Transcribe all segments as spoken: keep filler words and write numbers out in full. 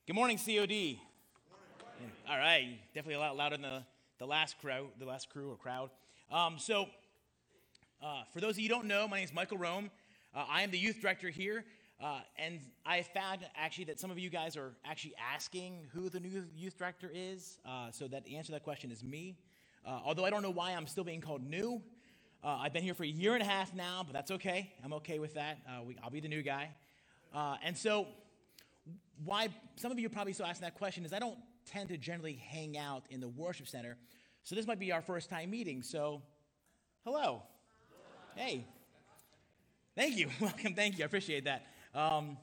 Good morning, C O D. Morning. All right, definitely a lot louder than the, the last crowd, the last crew or crowd. Um, so, uh, for those of you who don't know, my name is Michael Rome. Uh, I am the youth director here, uh, and I found actually that some of you guys are actually asking who the new youth director is. Uh, so that the answer to that question is me. Uh, although I don't know why I'm still being called new. Uh, I've been here for a year and a half now, but that's okay. I'm okay with that. Uh, we, I'll be the new guy. Uh, and so. Why some of you are probably still asking that question is I don't tend to generally hang out in the worship center, so this might be our first time meeting. So, hello, hey, thank you, welcome, thank you, I appreciate that. Um,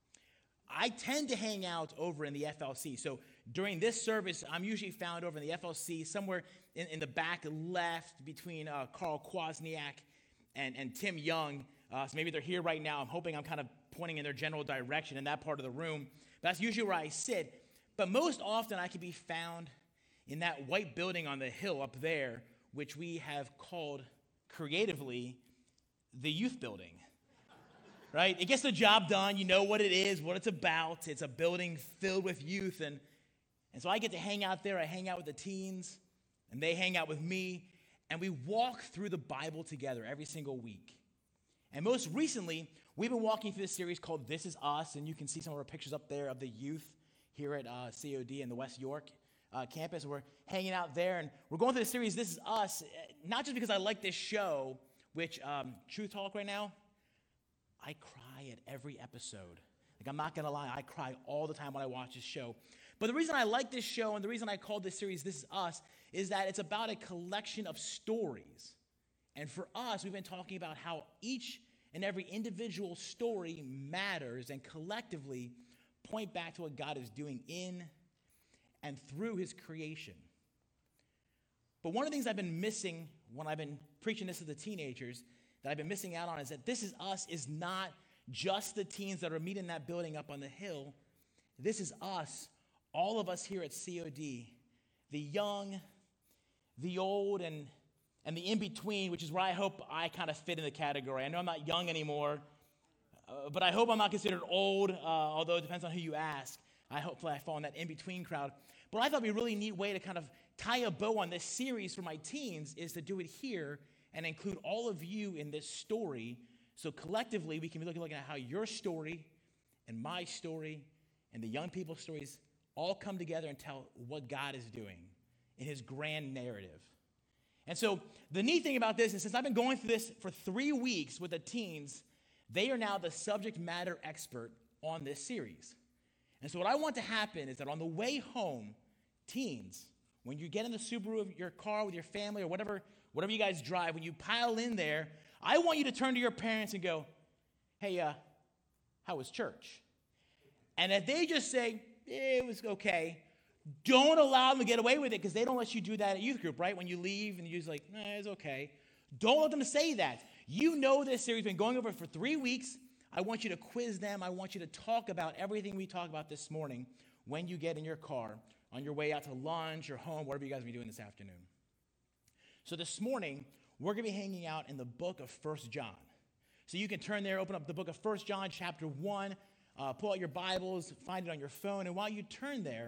I tend to hang out over in the F L C. So during this service, I'm usually found over in the F L C, somewhere in, in the back left between uh, Carl Kwasniak and, and Tim Young. Uh, so maybe they're here right now. I'm hoping I'm kind of pointing in their general direction in that part of the room. That's usually where I sit. But most often I can be found in that white building on the hill up there, which we have called creatively the youth building. Right? It gets the job done. You know what it is, what it's about. It's a building filled with youth. And, and so I get to hang out there. I hang out with the teens, and they hang out with me. And we walk through the Bible together every single week. And most recently, we've been walking through this series called This Is Us, and you can see some of our pictures up there of the youth here at uh, C O D in the West York uh, campus. We're hanging out there, and we're going through the series This Is Us, not just because I like this show, which, um, Truth Talk right now, I cry at every episode. Like, I'm not going to lie, I cry all the time when I watch this show. But the reason I like this show and the reason I called this series This Is Us is that it's about a collection of stories. And for us, we've been talking about how each and every individual story matters and collectively point back to what God is doing in and through his creation. But one of the things I've been missing when I've been preaching this to the teenagers that I've been missing out on is that This Is Us is not just the teens that are meeting that building up on the hill. This is us, all of us here at C O D, the young, the old, and And the in-between, which is where I hope I kind of fit in the category. I know I'm not young anymore, uh, but I hope I'm not considered old, uh, although it depends on who you ask. I hope I fall in that in-between crowd. But I thought it'd be a really neat way to kind of tie a bow on this series for my teens is to do it here and include all of you in this story. So collectively, we can be looking, looking at how your story and my story and the young people's stories all come together and tell what God is doing in his grand narrative. And so the neat thing about this is since I've been going through this for three weeks with the teens, they are now the subject matter expert on this series. And so what I want to happen is that on the way home, teens, when you get in the Subaru of your car with your family or whatever, whatever you guys drive, when you pile in there, I want you to turn to your parents and go, hey, uh, how was church? And if they just say, eh, it was okay, don't allow them to get away with it because they don't let you do that at youth group, right? When you leave and you're just like, nah, it's okay. Don't let them say that. You know this series has been going over for three weeks. I want you to quiz them. I want you to talk about everything we talked about this morning when you get in your car, on your way out to lunch or home, whatever you guys will be doing this afternoon. So this morning, we're going to be hanging out in the book of First John. So you can turn there, open up the book of First John, chapter one, uh, pull out your Bibles, find it on your phone, and while you turn there,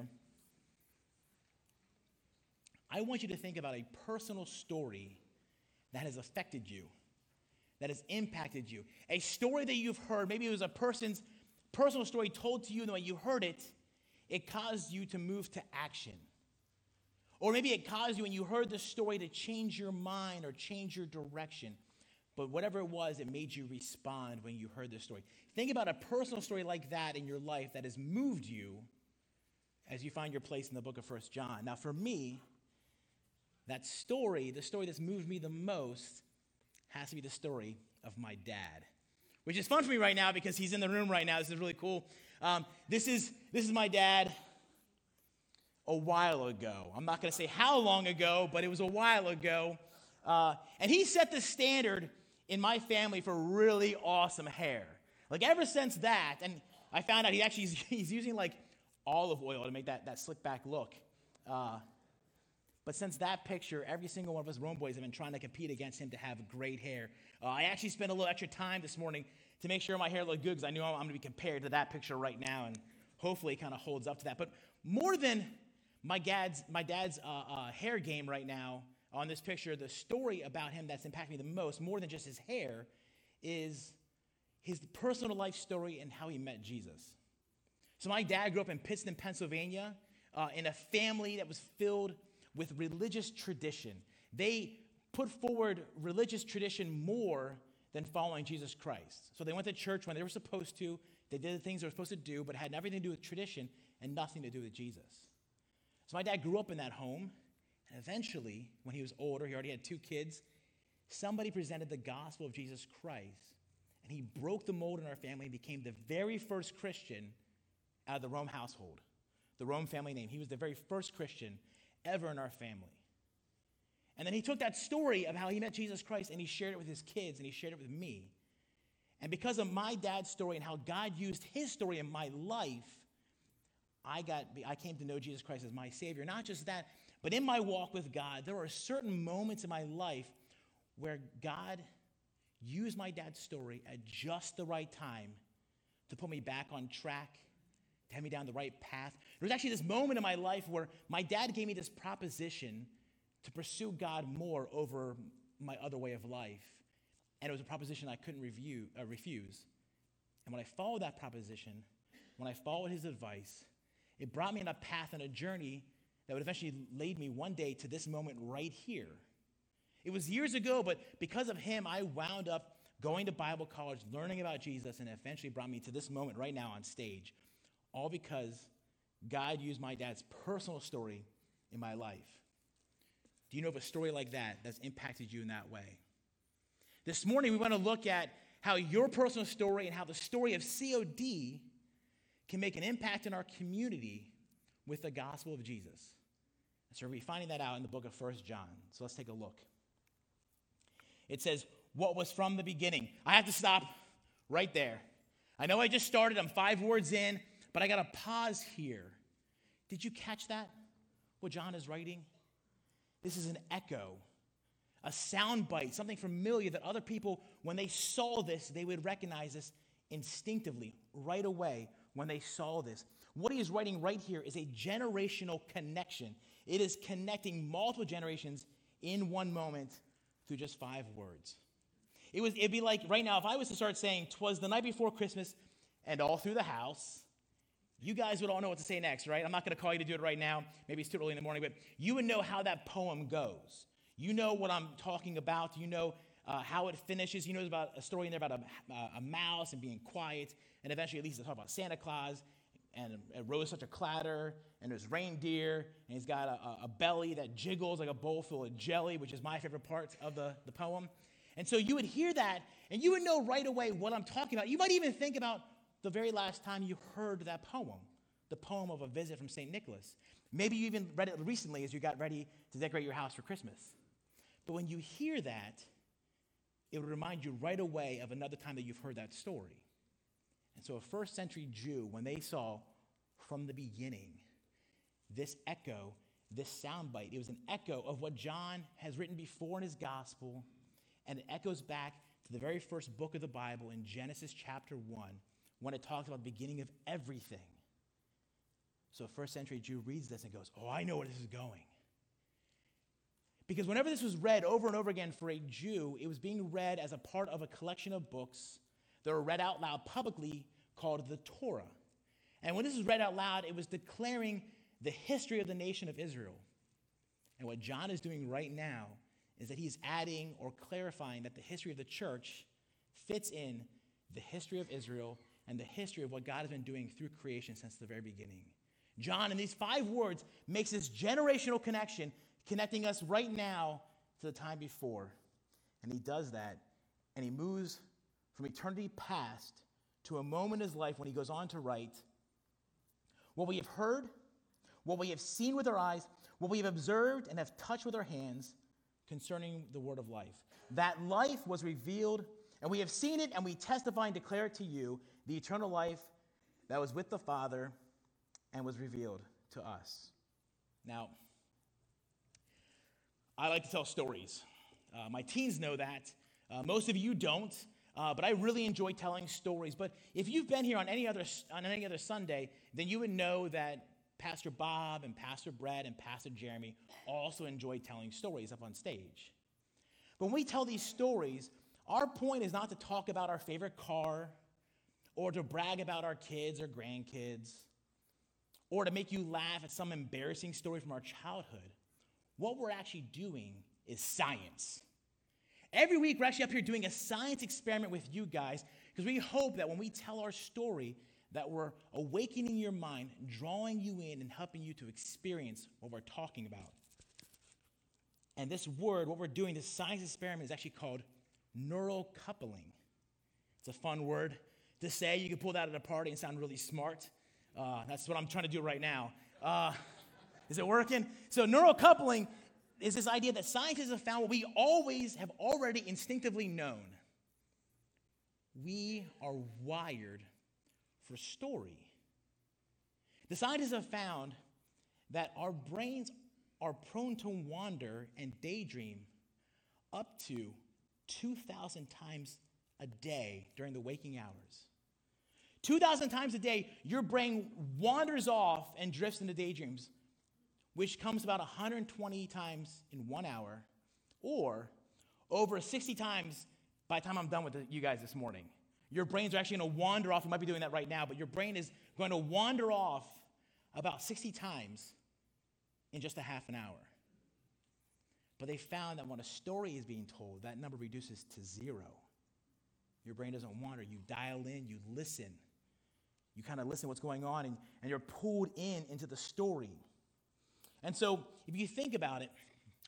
I want you to think about a personal story that has affected you, that has impacted you. A story that you've heard, maybe it was a person's personal story told to you, and when you heard it, it caused you to move to action. Or maybe it caused you, when you heard the story, to change your mind or change your direction. But whatever it was, it made you respond when you heard the story. Think about a personal story like that in your life that has moved you as you find your place in the book of First John. Now, for me, that story, the story that's moved me the most, has to be the story of my dad, which is fun for me right now because he's in the room right now. This is really cool. Um, this is this is my dad a while ago. I'm not going to say how long ago, but it was a while ago. Uh, and he set the standard in my family for really awesome hair. Like ever since that, and I found out he actually he's using like olive oil to make that, that slick back look. Uh, But since that picture, every single one of us Rome boys have been trying to compete against him to have great hair. Uh, I actually spent a little extra time this morning to make sure my hair looked good because I knew I'm going to be compared to that picture right now. And hopefully kind of holds up to that. But more than my dad's, my dad's uh, uh, hair game right now on this picture, the story about him that's impacted me the most, more than just his hair, is his personal life story and how he met Jesus. So my dad grew up in Pittston, Pennsylvania, uh, in a family that was filled with religious tradition. They put forward religious tradition more than following Jesus Christ. So they went to church when they were supposed to. They did the things they were supposed to do, but it had everything to do with tradition and nothing to do with Jesus. So my dad grew up in that home, and eventually, when he was older, he already had two kids, somebody presented the gospel of Jesus Christ, and he broke the mold in our family and became the very first Christian out of the Rome household, the Rome family name. He was the very first Christian ever in our family. And then he took that story of how he met Jesus Christ and he shared it with his kids and he shared it with me. And because of my dad's story and how God used his story in my life, I got I came to know Jesus Christ as my Savior. Not just that, but in my walk with God, there are certain moments in my life where God used my dad's story at just the right time to put me back on track, to have me down the right path. There was actually this moment in my life where my dad gave me this proposition to pursue God more over my other way of life. And it was a proposition I couldn't review, uh, refuse. And when I followed that proposition, when I followed his advice, it brought me on a path and a journey that would eventually lead me one day to this moment right here. It was years ago, but because of him, I wound up going to Bible college, learning about Jesus, and it eventually brought me to this moment right now on stage, all because God used my dad's personal story in my life. Do you know of a story like that that's impacted you in that way? This morning, we want to look at how your personal story and how the story of C O D can make an impact in our community with the gospel of Jesus. And so we'll be finding that out in the book of First John. So let's take a look. It says, what was from the beginning. I have to stop right there. I know I just started. I'm five words in, but I got to pause here. Did you catch that? What John is writing? This is an echo, a sound bite, something familiar that other people, when they saw this, they would recognize this instinctively, right away when they saw this. What he is writing right here is a generational connection. It is connecting multiple generations in one moment through just five words. It was, it'd be like right now, if I was to start saying, "'Twas the night before Christmas," and all through the house, you guys would all know what to say next, right? I'm not going to call you to do it right now. Maybe it's too early in the morning, but you would know how that poem goes. You know what I'm talking about. You know uh, how it finishes. You know about a story in there about a, uh, a mouse and being quiet, and eventually at least they talk about Santa Claus, and it rose such a clatter, and there's reindeer, and he's got a, a belly that jiggles like a bowl full of jelly, which is my favorite part of the, the poem. And so you would hear that, and you would know right away what I'm talking about. You might even think about the very last time you heard that poem, the poem of a visit from Saint Nicholas. Maybe you even read it recently as you got ready to decorate your house for Christmas. But when you hear that, it would remind you right away of another time that you've heard that story. And so a first century Jew, when they saw from the beginning this echo, this soundbite, it was an echo of what John has written before in his gospel, and it echoes back to the very first book of the Bible in Genesis chapter one, when it talks about the beginning of everything. So a first century Jew reads this and goes, "Oh, I know where this is going." Because whenever this was read over and over again for a Jew, it was being read as a part of a collection of books that were read out loud publicly called the Torah. And when this was read out loud, it was declaring the history of the nation of Israel. And what John is doing right now is that he's adding or clarifying that the history of the church fits in the history of Israel and the history of what God has been doing through creation since the very beginning. John, in these five words, makes this generational connection, connecting us right now to the time before. And he does that, and he moves from eternity past to a moment in his life when he goes on to write, "What we have heard, what we have seen with our eyes, what we have observed and have touched with our hands concerning the word of life. That life was revealed, and we have seen it, and we testify and declare it to you, the eternal life that was with the Father and was revealed to us." Now, I like to tell stories. Uh, my teens know that. Uh, most of you don't. Uh, but I really enjoy telling stories. But if you've been here on any other on any other Sunday, then you would know that Pastor Bob and Pastor Brett and Pastor Jeremy also enjoy telling stories up on stage. But when we tell these stories, our point is not to talk about our favorite car or to brag about our kids or grandkids or to make you laugh at some embarrassing story from our childhood. What we're actually doing is science. Every week, we're actually up here doing a science experiment with you guys because we hope that when we tell our story, that we're awakening your mind, drawing you in, and helping you to experience what we're talking about. And this word, what we're doing, this science experiment is actually called neural coupling. It's a fun word to say. You can pull that at a party and sound really smart. Uh, that's what I'm trying to do right now. Uh, is it working? So neural coupling is this idea that scientists have found what we always have already instinctively known. We are wired for story. The scientists have found that our brains are prone to wander and daydream up to two thousand times a day during the waking hours. two thousand times a day, your brain wanders off and drifts into daydreams, which comes about one hundred twenty times in one hour, or over sixty times by the time I'm done with the, you guys this morning. Your brains are actually going to wander off. You might be doing that right now, but your brain is going to wander off about sixty times in just a half an hour. But they found that when a story is being told, that number reduces to zero. Your brain doesn't wander. You dial in, you listen. You kind of listen to what's going on, and, and you're pulled in into the story. And so if you think about it,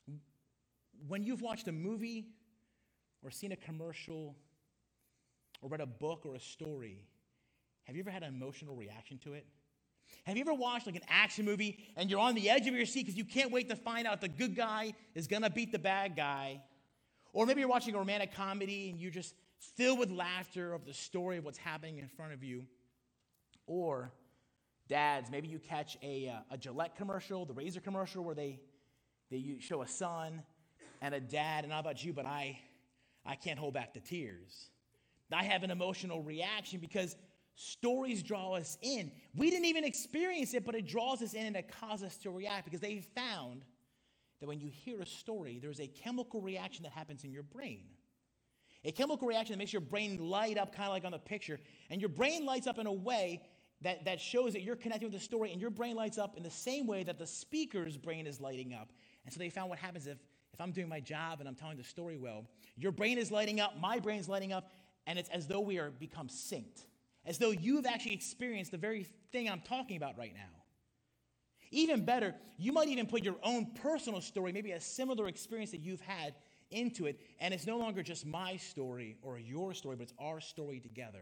when you've watched a movie or seen a commercial or read a book or a story, have you ever had an emotional reaction to it? Have you ever watched like an action movie and you're on the edge of your seat because you can't wait to find out the good guy is going to beat the bad guy? Or maybe you're watching a romantic comedy and you're just filled with laughter of the story of what's happening in front of you. Or dads, maybe you catch a, uh, a Gillette commercial, the razor commercial, where they, they show a son and a dad, and I don't know about you, but I, I can't hold back the tears. I have an emotional reaction because stories draw us in. We didn't even experience it, but it draws us in and it causes us to react because they found that when you hear a story, there's a chemical reaction that happens in your brain. A chemical reaction that makes your brain light up, kind of like on the picture. And your brain lights up in a way that, that shows that you're connecting with the story, and your brain lights up in the same way that the speaker's brain is lighting up. And so they found what happens if, if I'm doing my job and I'm telling the story well, your brain is lighting up, my brain's lighting up, and it's as though we are become synced. As though you've actually experienced the very thing I'm talking about right now. Even better, you might even put your own personal story, maybe a similar experience that you've had, into it, and it's no longer just my story or your story, but it's our story together.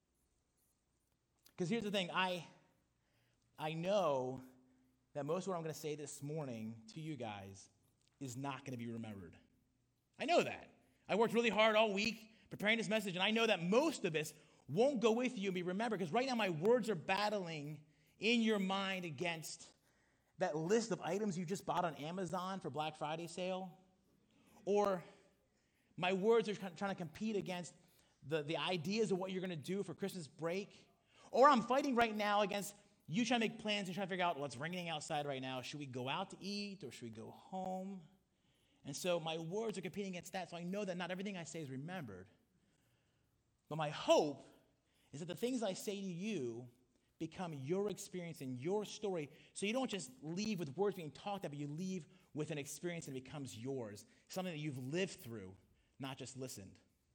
Because here's the thing, I, I know that most of what I'm going to say this morning to you guys is not going to be remembered. I know that. I worked really hard all week preparing this message, and I know that most of this won't go with you and be remembered, because right now my words are battling in your mind against that list of items you just bought on Amazon for Black Friday sale. Or my words are trying to compete against the, the ideas of what you're going to do for Christmas break. Or I'm fighting right now against you trying to make plans and trying to figure out, well, it's raining outside right now. Should we go out to eat or should we go home? And so my words are competing against that. So I know that not everything I say is remembered. But my hope is that the things I say to you become your experience and your story, so you don't just leave with words being talked about, but you leave with an experience and it becomes yours, something that you've lived through, not just listened.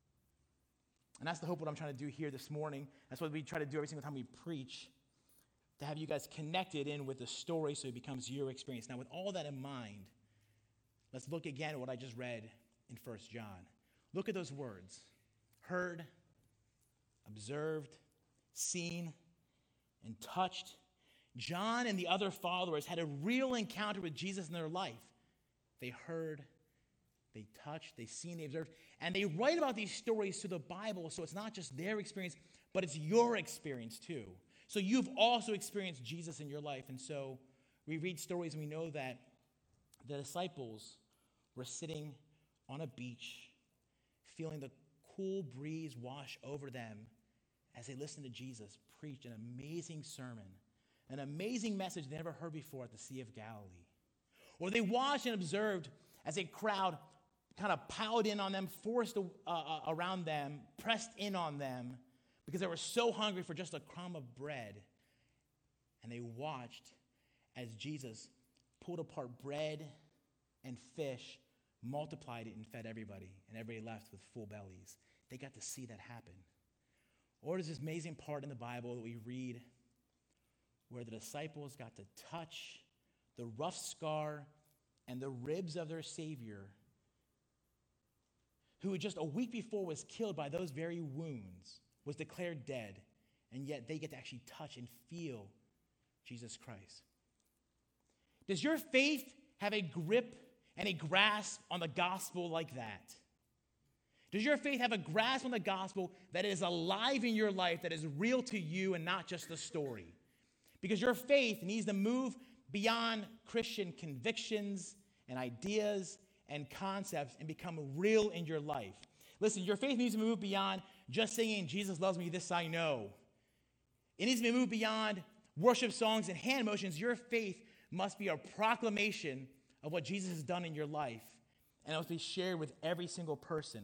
And that's the hope what I'm trying to do here this morning. That's what we try to do every single time we preach, to have you guys connected in with the story so it becomes your experience. Now, with all that in mind, let's look again at what I just read in First John. Look at those words: heard, observed, seen, and touched. John and the other followers had a real encounter with Jesus in their life. They heard, they touched, they seen, they observed, and they write about these stories through the Bible, so it's not just their experience, but it's your experience too. So you've also experienced Jesus in your life, and so we read stories and we know that the disciples were sitting on a beach, feeling the cool breeze wash over them as they listened to Jesus preach an amazing sermon, an amazing message they never heard before at the Sea of Galilee. Or they watched and observed as a crowd kind of piled in on them, forced uh, uh, around them, pressed in on them because they were so hungry for just a crumb of bread. And they watched as Jesus pulled apart bread and fish, multiplied it, and fed everybody, and everybody left with full bellies. They got to see that happen. Or there's this amazing part in the Bible that we read where the disciples got to touch the rough scar and the ribs of their Savior, who just a week before was killed by those very wounds, was declared dead, and yet they get to actually touch and feel Jesus Christ. Does your faith have a grip and a grasp on the gospel like that? Does your faith have a grasp on the gospel that is alive in your life, that is real to you and not just the story? Because your faith needs to move beyond Christian convictions and ideas and concepts and become real in your life. Listen, your faith needs to move beyond just singing, Jesus loves me, this I know. It needs to move beyond worship songs and hand motions. Your faith must be a proclamation of what Jesus has done in your life, and it must be shared with every single person.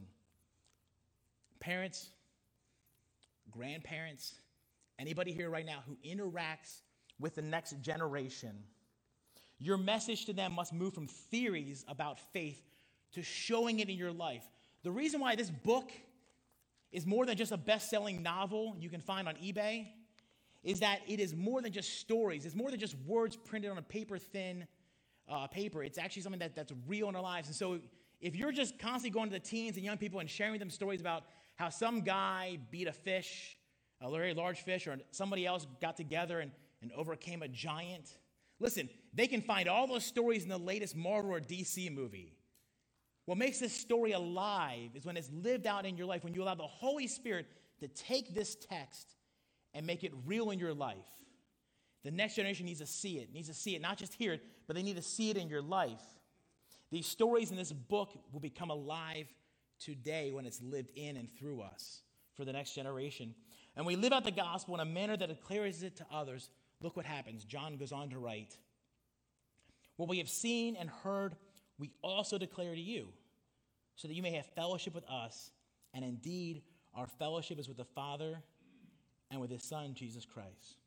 Parents, grandparents, anybody here right now who interacts with the next generation, your message to them must move from theories about faith to showing it in your life. The reason why this book is more than just a best-selling novel you can find on eBay is that it is more than just stories. It's more than just words printed on a paper-thin uh, paper. It's actually something that, that's real in our lives. And so if you're just constantly going to the teens and young people and sharing them stories about how some guy beat a fish, a very large fish, or somebody else got together and, and overcame a giant, listen, they can find all those stories in the latest Marvel or D C movie. What makes this story alive is when it's lived out in your life, when you allow the Holy Spirit to take this text and make it real in your life. The next generation needs to see it, needs to see it, not just hear it, but they need to see it in your life. These stories in this book will become alive today when it's lived in and through us for the next generation. And we live out the gospel in a manner that declares it to others. Look what happens. John goes on to write, what we have seen and heard, we also declare to you, so that you may have fellowship with us. And indeed, our fellowship is with the Father and with his Son, Jesus Christ.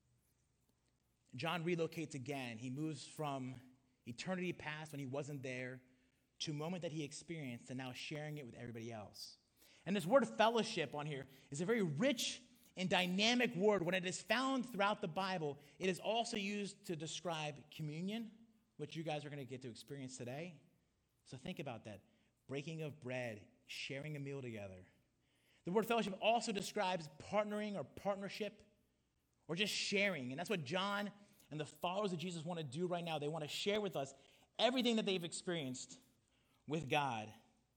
John relocates again. He moves from eternity past when he wasn't there to a moment that he experienced and now sharing it with everybody else. And this word fellowship on here is a very rich and dynamic word. When it is found throughout the Bible, it is also used to describe communion, which you guys are going to get to experience today. So think about that. Breaking of bread, sharing a meal together. The word fellowship also describes partnering or partnership or just sharing. And that's what John and the followers of Jesus want to do right now. They want to share with us everything that they've experienced with God.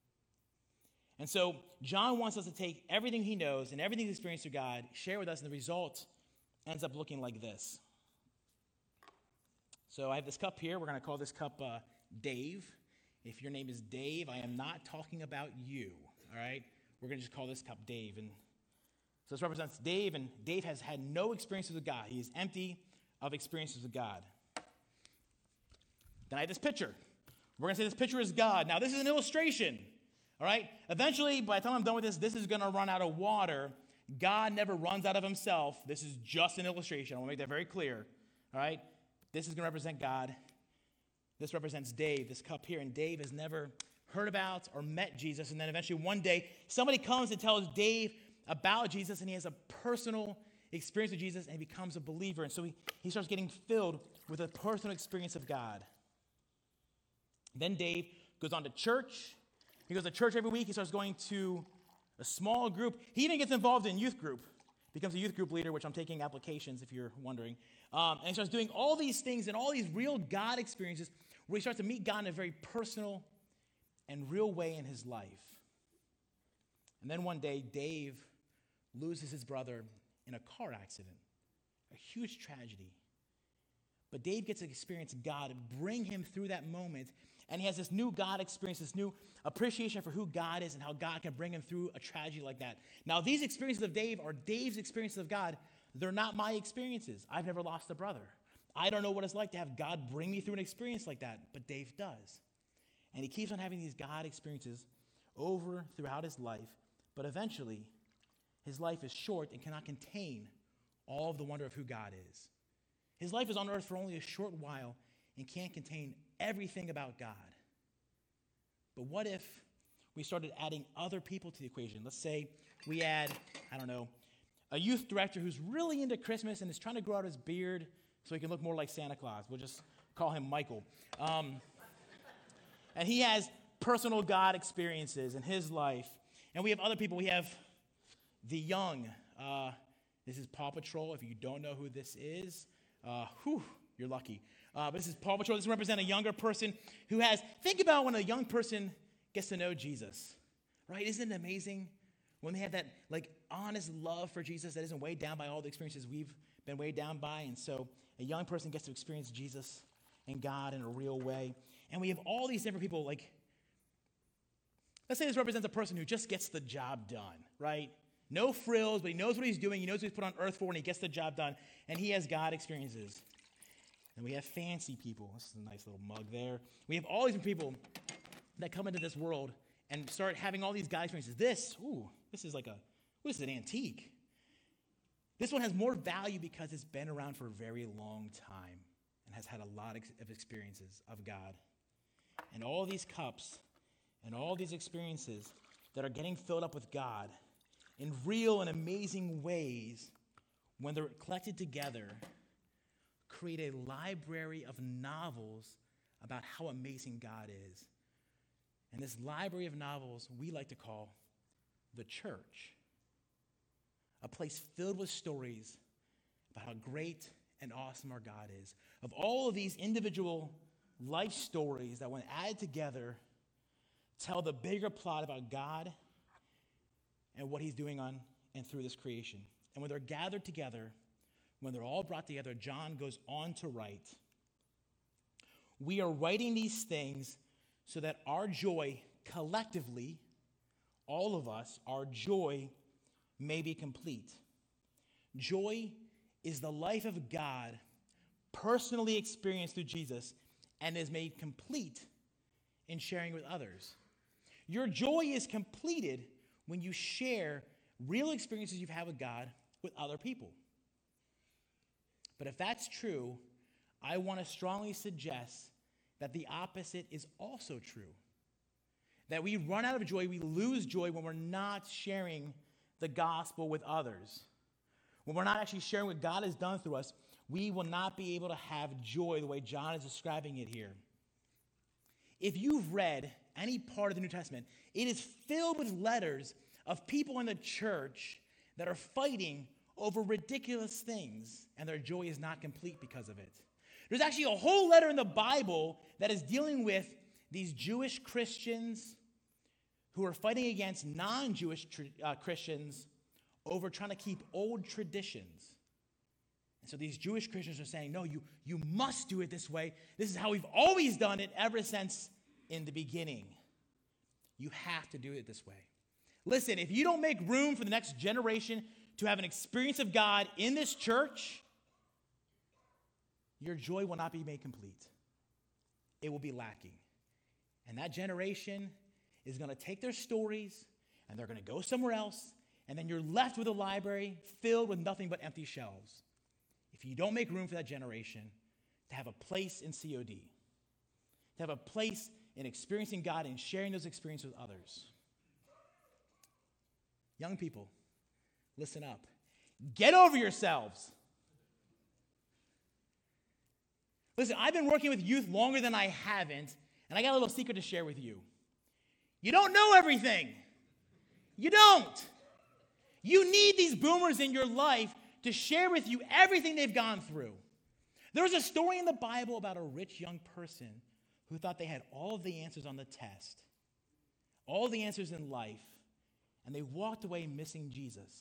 And so John wants us to take everything he knows and everything he's experienced with God, share with us, and the result ends up looking like this. So I have this cup here. We're going to call this cup uh, Dave. If your name is Dave, I am not talking about you, all right? We're going to just call this cup Dave. And so this represents Dave, and Dave has had no experiences with God. He is empty of experiences with God. Then I have this picture. We're going to say this picture is God. Now, this is an illustration, all right? Eventually, by the time I'm done with this, this is going to run out of water. God never runs out of himself. This is just an illustration. I want to make that very clear, all right? This is going to represent God. This represents Dave, this cup here. And Dave has never heard about or met Jesus. And then eventually one day, somebody comes and tells Dave about Jesus, and he has a personal experience with Jesus, and he becomes a believer. And so he, he starts getting filled with a personal experience of God. Then Dave goes on to church. He goes to church every week. He starts going to a small group. He even gets involved in youth group, becomes a youth group leader, which I'm taking applications if you're wondering. Um, and he starts doing all these things and all these real God experiences where he starts to meet God in a very personal and real way in his life. And then one day, Dave loses his brother in a car accident, a huge tragedy. But Dave gets to experience God bring him through that moment And he has this new God experience, this new appreciation for who God is and how God can bring him through a tragedy like that. Now, these experiences of Dave are Dave's experiences of God. They're not my experiences. I've never lost a brother. I don't know what it's like to have God bring me through an experience like that, but Dave does. And he keeps on having these God experiences over throughout his life, but eventually his life is short and cannot contain all of the wonder of who God is. His life is on earth for only a short while and can't contain everything about God. But what if we started adding other people to the equation? Let's say we add, I don't know, a youth director who's really into Christmas and is trying to grow out his beard so he can look more like Santa Claus. We'll just call him Michael. Um, and he has personal God experiences in his life. And we have other people. We have the young. Uh, this is Paw Patrol. If you don't know who this is, uh, whew, you're lucky. Uh, but this is Paw Patrol. This represents a younger person who has, think about when a young person gets to know Jesus, right? Isn't it amazing when they have that like honest love for Jesus that isn't weighed down by all the experiences we've been weighed down by? And so a young person gets to experience Jesus and God in a real way. And we have all these different people, like, let's say this represents a person who just gets the job done, right? No frills, but he knows what he's doing. He knows what he's put on earth for, and he gets the job done. And he has God experiences. And we have fancy people. This is a nice little mug there. We have all these people that come into this world and start having all these God experiences. This, ooh, this is like a, this is an antique. This one has more value because it's been around for a very long time and has had a lot of experiences of God. And all these cups and all these experiences that are getting filled up with God in real and amazing ways, when they're collected together, create a library of novels about how amazing God is. And this library of novels we like to call the church, a place filled with stories about how great and awesome our God is. Of all of these individual life stories that, when added together, tell the bigger plot about God and what he's doing on and through this creation. And when they're gathered together, when they're all brought together, John goes on to write, "We are writing these things so that our joy collectively, all of us, our joy may be complete." Joy is the life of God personally experienced through Jesus and is made complete in sharing with others. Your joy is completed when you share real experiences you've had with God with other people. But if that's true, I want to strongly suggest that the opposite is also true. That we run out of joy, we lose joy when we're not sharing the gospel with others. When we're not actually sharing what God has done through us, we will not be able to have joy the way John is describing it here. If you've read any part of the New Testament, it is filled with letters of people in the church that are fighting over ridiculous things, and their joy is not complete because of it. There's actually a whole letter in the Bible that is dealing with these Jewish Christians who are fighting against non-Jewish uh, Christians over trying to keep old traditions. And so these Jewish Christians are saying, no, you, you must do it this way. This is how we've always done it ever since in the beginning. You have to do it this way. Listen, if you don't make room for the next generation to have an experience of God in this church, your joy will not be made complete. It will be lacking. And that generation is going to take their stories and they're going to go somewhere else, and then you're left with a library filled with nothing but empty shelves. If you don't make room for that generation to have a place in C O D, to have a place in experiencing God and sharing those experiences with others. Young people, listen up. Get over yourselves. Listen, I've been working with youth longer than I haven't, and I got a little secret to share with you. You don't know everything. You don't. You need these boomers in your life to share with you everything they've gone through. There was a story in the Bible about a rich young person who thought they had all of the answers on the test, all the answers in life, and they walked away missing Jesus.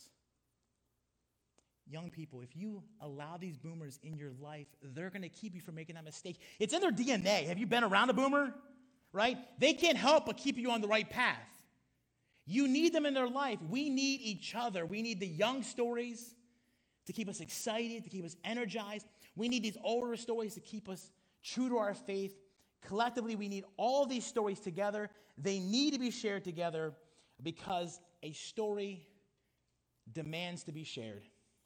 Young people, if you allow these boomers in your life, they're going to keep you from making that mistake. It's in their D N A. Have you been around a boomer? right? They can't help but keep you on the right path. You need them in their life. We need each other. We need the young stories to keep us excited, to keep us energized. We need these older stories to keep us true to our faith. Collectively, we need all these stories together. They need to be shared together because a story demands to be shared.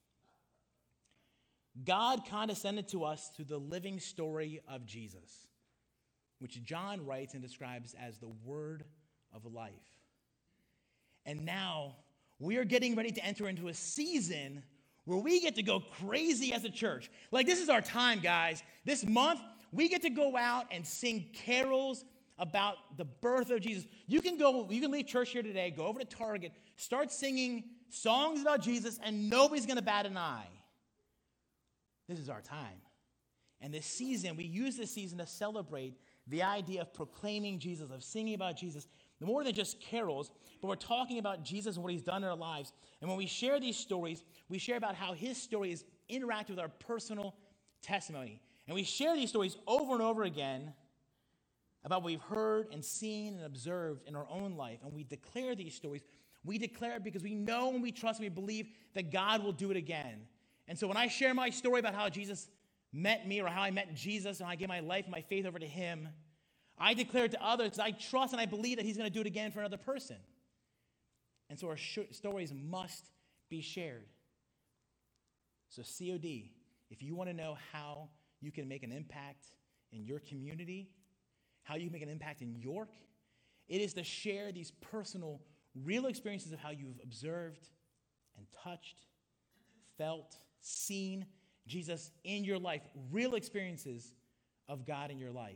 God condescended to us through the living story of Jesus, which John writes and describes as the word of life. And now we are getting ready to enter into a season where we get to go crazy as a church. Like, this is our time, guys. This month, we get to go out and sing carols about the birth of Jesus. You can go, you can leave church here today, go over to Target, start singing songs about Jesus, and nobody's going to bat an eye. This is our time. And this season, we use this season to celebrate the idea of proclaiming Jesus, of singing about Jesus, more than just carols, but we're talking about Jesus and what he's done in our lives. And when we share these stories, we share about how his story is interactive with our personal testimony. And we share these stories over and over again about what we've heard and seen and observed in our own life. And we declare these stories. We declare it because we know and we trust and we believe that God will do it again. And so when I share my story about how Jesus met me or how I met Jesus and I gave my life and my faith over to him, I declare it to others because I trust and I believe that he's going to do it again for another person. And so our sh- stories must be shared. So C O D, if you want to know how you can make an impact in your community, how you can make an impact in York, it is to share these personal, real experiences of how you've observed and touched, felt, seen Jesus in your life, real experiences of God in your life.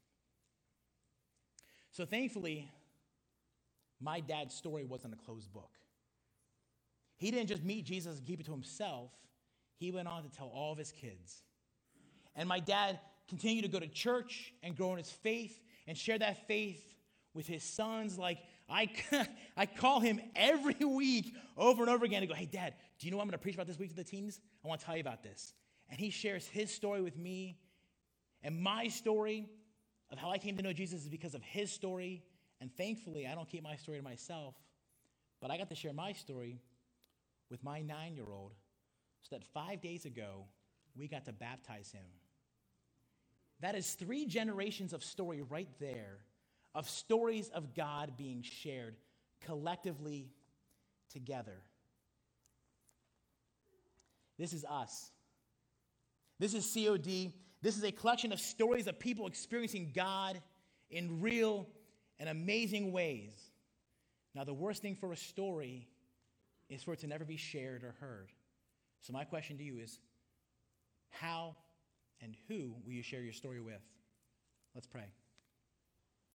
So thankfully, my dad's story wasn't a closed book. He didn't just meet Jesus and keep it to himself. He went on to tell all of his kids. And my dad continued to go to church and grow in his faith and share that faith with his sons. Like, I, I call him every week over and over again to go, hey, Dad, do you know what I'm going to preach about this week to the teens? I want to tell you about this. And he shares his story with me. And my story of how I came to know Jesus is because of his story. And thankfully, I don't keep my story to myself, but I got to share my story with my nine-year-old so that five days ago, we got to baptize him. That is three generations of story right there, of stories of God being shared collectively together. This is us. This is C O D. This is a collection of stories of people experiencing God in real and amazing ways. Now, the worst thing for a story is for it to never be shared or heard. So my question to you is, how and who will you share your story with? Let's pray.